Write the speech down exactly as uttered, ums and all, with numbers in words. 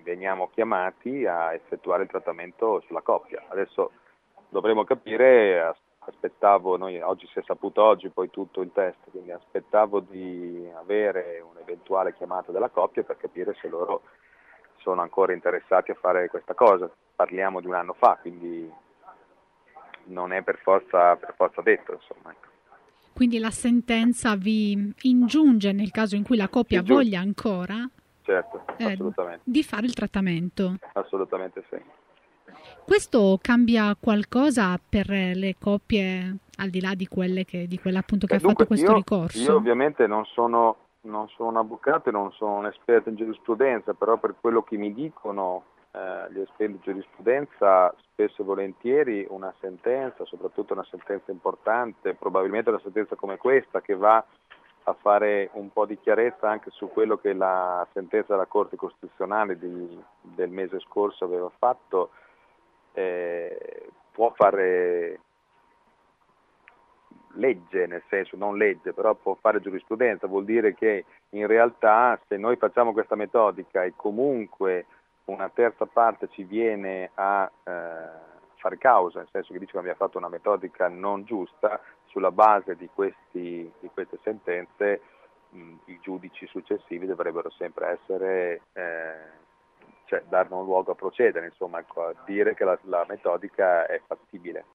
veniamo chiamati a effettuare il trattamento sulla coppia. Adesso dovremo capire, as- aspettavo, noi oggi si è saputo oggi poi tutto il test, quindi aspettavo di avere un'eventuale chiamata della coppia per capire se loro sono ancora interessati a fare questa cosa. Parliamo di un anno fa, quindi non è per forza, per forza detto, insomma. Ecco. Quindi la sentenza vi ingiunge, nel caso in cui la coppia Sì, giusto. voglia ancora, Certo, eh, assolutamente, di fare il trattamento. assolutamente sì. Questo cambia qualcosa per le coppie, al di là di quelle che, di quella appunto che Beh, ha fatto dunque questo io, io ricorso? ovviamente non sono, non sono un avvocato e non sono un esperto in giurisprudenza, però per quello che mi dicono eh, gli esperti in giurisprudenza, spesso e volentieri una sentenza, soprattutto una sentenza importante, probabilmente una sentenza come questa che va a fare un po' di chiarezza anche su quello che la sentenza della Corte Costituzionale di- del mese scorso aveva fatto, eh, può fare legge, nel senso non legge, però può fare giurisprudenza, vuol dire che in realtà se noi facciamo questa metodica e comunque una terza parte ci viene a eh, fare causa, nel senso che dice che abbiamo fatto una metodica non giusta, sulla base di, questi, di queste sentenze mh, i giudici successivi dovrebbero sempre essere, eh, cioè darne un luogo a procedere, insomma, ecco, a dire che la, la metodica è fattibile.